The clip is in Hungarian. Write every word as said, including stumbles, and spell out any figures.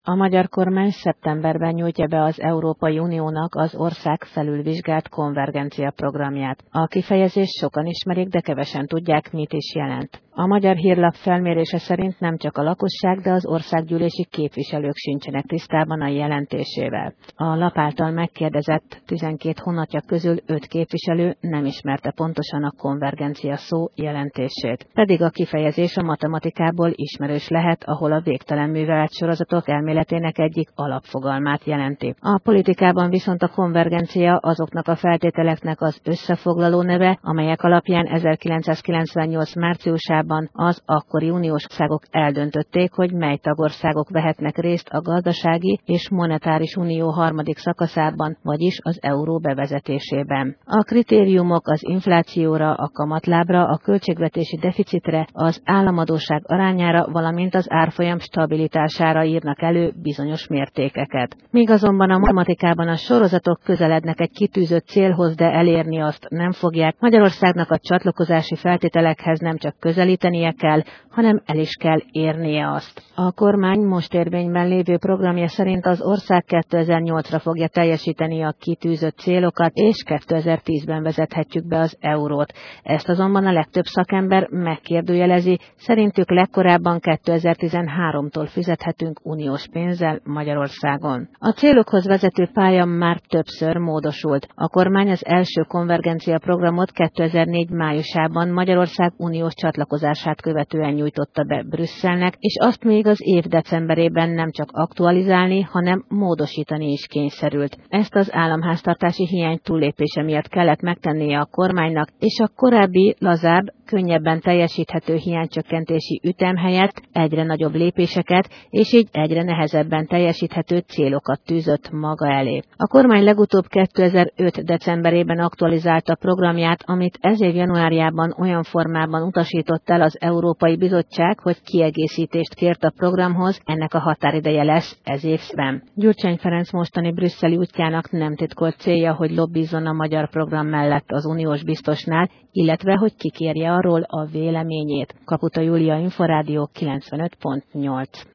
A magyar kormány szeptemberben nyújtja be az Európai Uniónak az ország felülvizsgált konvergencia programját. A kifejezést sokan ismerik, de kevesen tudják, mit is jelent. A Magyar Hírlap felmérése szerint nem csak a lakosság, de az országgyűlési képviselők sincsenek tisztában a jelentésével. A lap által megkérdezett tizenkét honatja közül öt képviselő nem ismerte pontosan a konvergencia szó jelentését. Pedig a kifejezés a matematikából ismerős lehet, ahol a végtelen műveletsorozatok elméletének egyik alapfogalmát jelenti. A politikában viszont a konvergencia azoknak a feltételeknek az összefoglaló neve, amelyek alapján ezerkilencszázkilencvennyolc márciusában az akkori uniós országok eldöntötték, hogy mely tagországok vehetnek részt a gazdasági és monetáris unió harmadik szakaszában, vagyis az euró bevezetésében. A kritériumok az inflációra, a kamatlábra, a költségvetési deficitre, az államadósság arányára, valamint az árfolyam stabilitására írnak elő bizonyos mértékeket. Míg azonban a matematikában a sorozatok közelednek egy kitűzött célhoz, de elérni azt nem fogják, Magyarországnak a csatlakozási feltételekhez nem csak közelítenie kell, hanem el is kell érnie azt. A kormány most érvényben lévő programja szerint az ország kétezer-nyolcra fogja teljesíteni a kitűzött célokat, és kétezer-tízben vezethetjük be az eurót. Ezt azonban a legtöbb szakember megkérdőjelezi, szerintük legkorábban kétezer-tizenháromtól fizethetünk uniós pénzzel Magyarországon. A célokhoz vezető pálya már többször módosult. A kormány az első konvergencia programot kétezer-négy májusában Magyarország uniós csatlakozását követően nyújtotta be Brüsszelnek, és azt még az év decemberében nem csak aktualizálni, hanem módosítani is kényszerült. Ezt az államháztartási hiány túllépése miatt kellett megtennie a kormánynak, és a korábbi lazább, könnyebben teljesíthető hiánycsökkentési ütem helyett egyre nagyobb lépéseket, és így egyre nehezebben teljesíthető célokat tűzött maga elé. A kormány legutóbb kétezer-öt decemberében aktualizálta programját, amit ez év januárjában olyan formában utasított el az Európai Bizottság, hogy kiegészítést kért a programhoz, ennek a határideje lesz ez évben. Gyurcsány Ferenc mostani brüsszeli útjának nem titkolt célja, hogy lobbizzon a magyar program mellett az uniós biztosnál, illetve hogy kikérje arról a véleményét. Kaputa Júlia, Inforádió kilencvenöt pont nyolc.